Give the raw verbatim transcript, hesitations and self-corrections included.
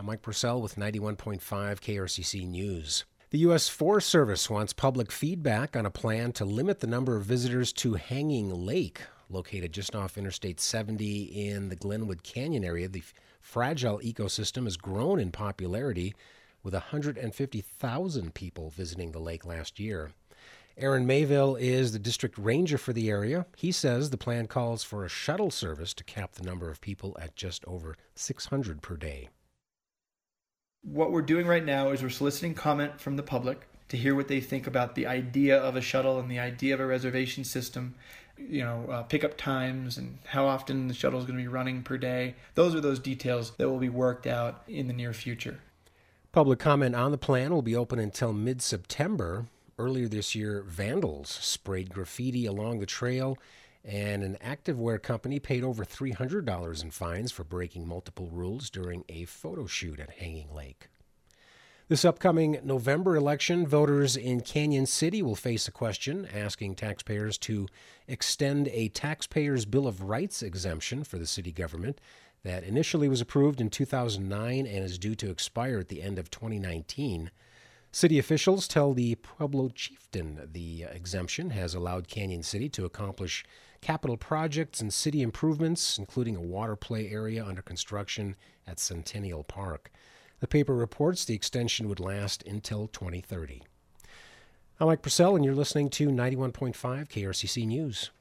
I'm Mike Purcell with ninety-one point five K R C C News. The U S Forest Service wants public feedback on a plan to limit the number of visitors to Hanging Lake, located just off Interstate seventy in the Glenwood Canyon area. The fragile ecosystem has grown in popularity, with one hundred fifty thousand people visiting the lake last year. Aaron Mayville is the district ranger for the area. He says the plan calls for a shuttle service to cap the number of people at just over six hundred per day. What we're doing right now is we're soliciting comment from the public to hear what they think about the idea of a shuttle and the idea of a reservation system, you know, uh, pickup times and how often the shuttle is going to be running per day. Those are those details that will be worked out in the near future. Public comment on the plan will be open until mid-September. Earlier this year, vandals sprayed graffiti along the trail, and an activewear company paid over three hundred dollars in fines for breaking multiple rules during a photo shoot at Hanging Lake. This upcoming November election, voters in Canyon City will face a question asking taxpayers to extend a taxpayer's Bill of Rights exemption for the city government that initially was approved in two thousand nine and is due to expire at the end of twenty nineteen. City officials tell the Pueblo Chieftain the exemption has allowed Canyon City to accomplish capital projects and city improvements, including a water play area under construction at Centennial Park. The paper reports the extension would last until twenty thirty. I'm Mike Purcell, and you're listening to ninety-one point five K R C C News.